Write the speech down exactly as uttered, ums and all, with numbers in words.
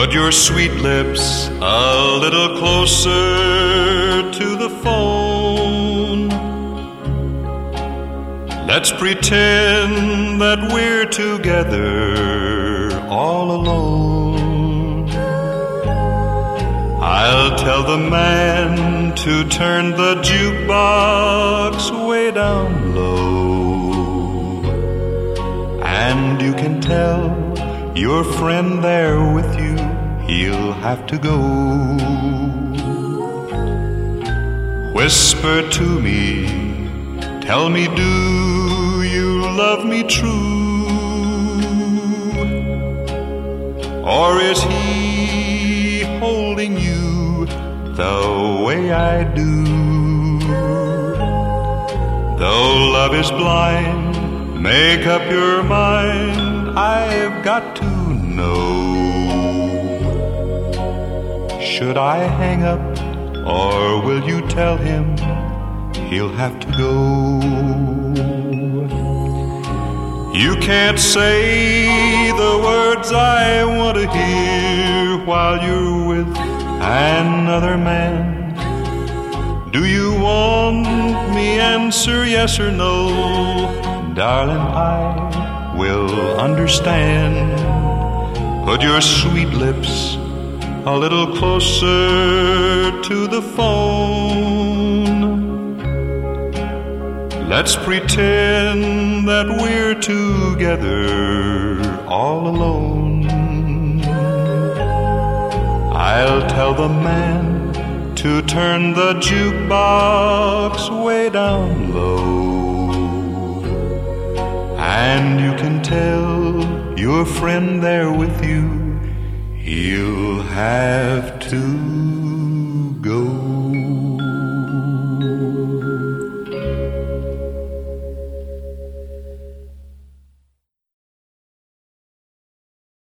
Put your sweet lips a little closer to the phone. Let's pretend that we're together all alone. I'll tell the man to turn the jukebox way down low, and you can tell your friend there with you, he'll have to go. Whisper to me, tell me, do you love me true? Or is he holding you the way I do? Though love is blind, make up your mind, I've got to know. Should I hang up, or will you tell him he'll have to go? You can't say the words I want to hear while you're with another man. Do you want me answer yes or no? Darling, I will understand. Put your sweet lips a little closer to the phone. Let's pretend that we're together all alone. I'll tell the man to turn the jukebox way down low, and you can tell your friend there with you, he'll have to